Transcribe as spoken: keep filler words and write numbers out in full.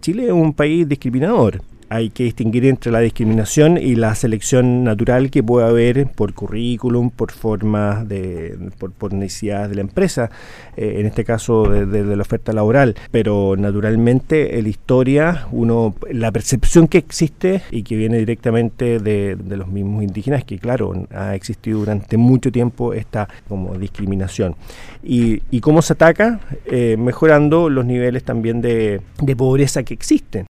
Chile es un país discriminador. Hay que distinguir entre la discriminación y la selección natural que puede haber por currículum, por formas de, por, por necesidades de la empresa, eh, en este caso de, de, de la oferta laboral. Pero naturalmente en la historia, uno, la percepción que existe y que viene directamente de, de los mismos indígenas, que claro, ha existido durante mucho tiempo esta como discriminación. ¿Y, y cómo se ataca? Eh, mejorando los niveles también de, de pobreza que existen.